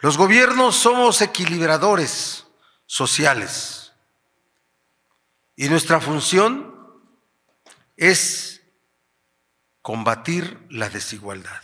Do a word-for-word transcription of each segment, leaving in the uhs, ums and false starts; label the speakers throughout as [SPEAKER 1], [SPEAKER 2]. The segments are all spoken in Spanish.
[SPEAKER 1] Los gobiernos somos equilibradores sociales y nuestra función es combatir la desigualdad.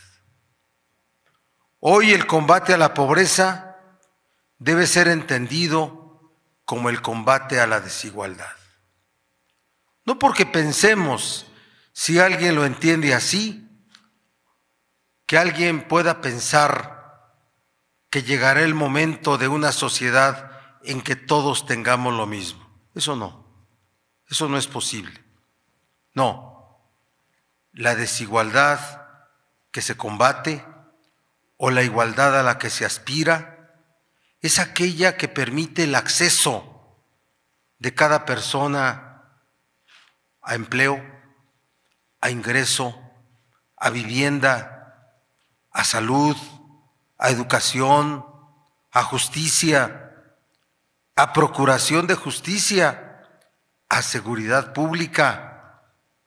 [SPEAKER 1] Hoy el combate a la pobreza debe ser entendido como el combate a la desigualdad. No porque pensemos, si alguien lo entiende así, que alguien pueda pensar que llegará el momento de una sociedad en que todos tengamos lo mismo. Eso no, eso no es posible. No, la desigualdad que se combate o la igualdad a la que se aspira es aquella que permite el acceso de cada persona a empleo, a ingreso, a vivienda, a salud, a educación, a justicia, a procuración de justicia, a seguridad pública,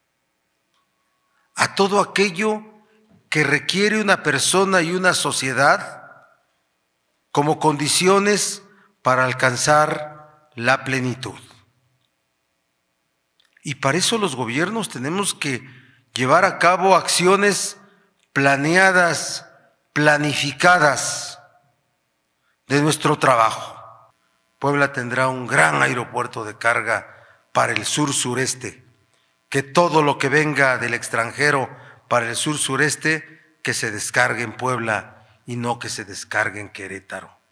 [SPEAKER 1] a todo aquello que requiere una persona y una sociedad como condiciones para alcanzar la plenitud. Y para eso los gobiernos tenemos que llevar a cabo acciones planeadas, planificadas de nuestro trabajo. Puebla tendrá un gran aeropuerto de carga para el sur-sureste, que todo lo que venga del extranjero para el sur-sureste, que se descargue en Puebla y no que se descargue en Querétaro.